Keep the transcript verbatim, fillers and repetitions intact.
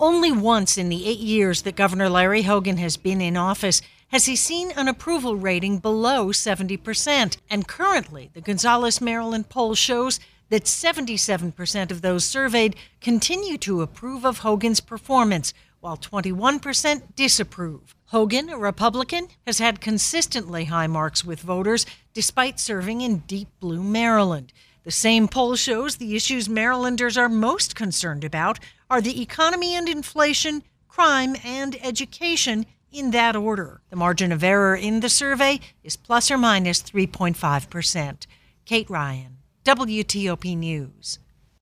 Only once in the eight years that Governor Larry Hogan has been in office has he seen an approval rating below seventy percent. And currently, the Gonzales, Maryland poll shows that seventy-seven percent of those surveyed continue to approve of Hogan's performance, while twenty-one percent disapprove. Hogan, a Republican, has had consistently high marks with voters despite serving in deep blue Maryland. The same poll shows the issues Marylanders are most concerned about are the economy and inflation, crime, and education, in that order. The margin of error in the survey is plus or minus three point five percent. Kate Ryan, W T O P News.